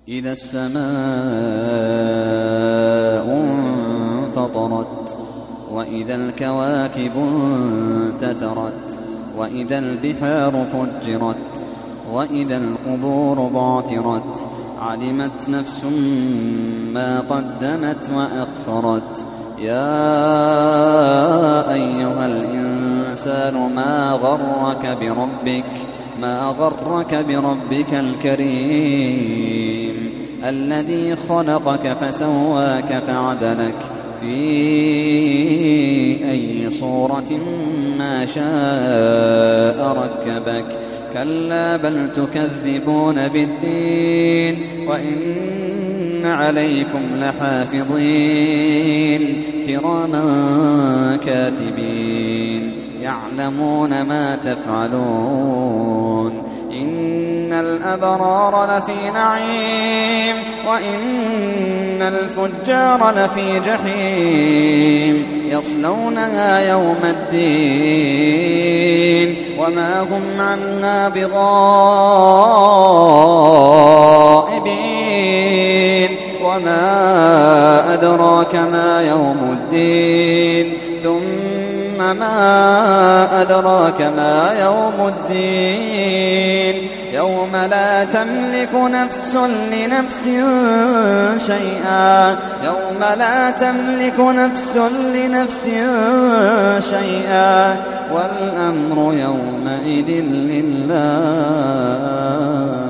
إذا السماء انفطرت وإذا الكواكب انتثرت وإذا البحار فجرت وإذا القبور بعثرت علمت نفس ما قدمت وأخرت يا أيها الإنسان ما غرك بربك الكريم الذي خلقك فسواك فعدلك في أي صورة ما شاء ركبك كلا بل تكذبون بالدين وإن عليكم لحافظين كراما كاتبين يعلمون ما تفعلون إن الأبرار لفي نعيم وإن الفجار لفي جحيم يصلونها يوم الدين وما هم عنها بغائبين وما أدراك ما يوم الدين ثم ما أدراك ما يوم الدين يوم لا تملك نفس لنفس شيئا والأمر يومئذ لله.